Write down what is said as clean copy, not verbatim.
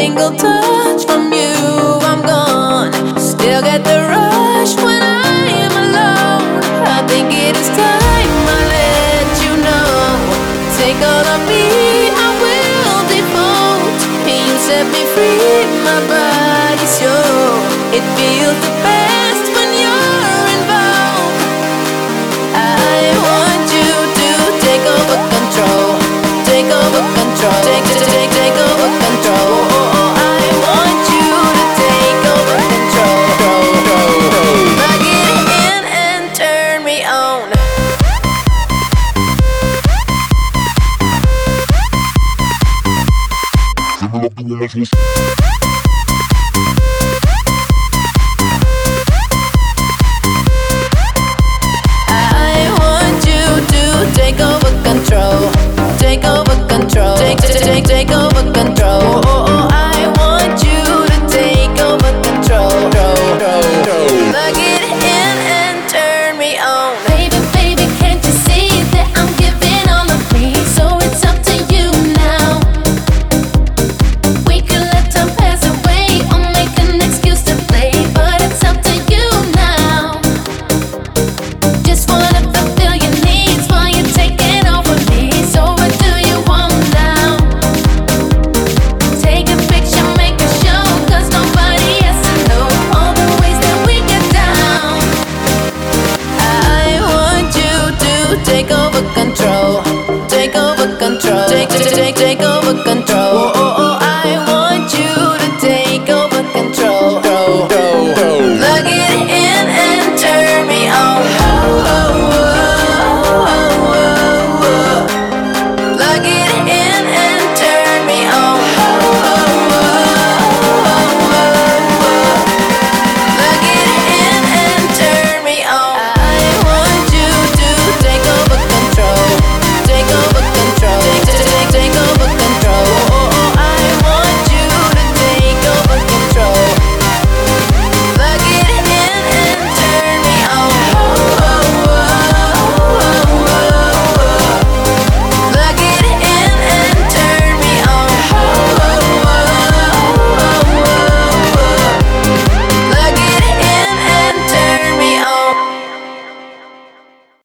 single touch from you, I'm gone. Still get the rush when I am alone. I think it is time I let you know. Take all of me, I will default. You set me free, my body's yours. It feels the best when you're involved. I want you to take over control. Take over control. Take over control. I want you to take over control. Plug it in and turn me on. I want you to take over control. Take over control. Take over control.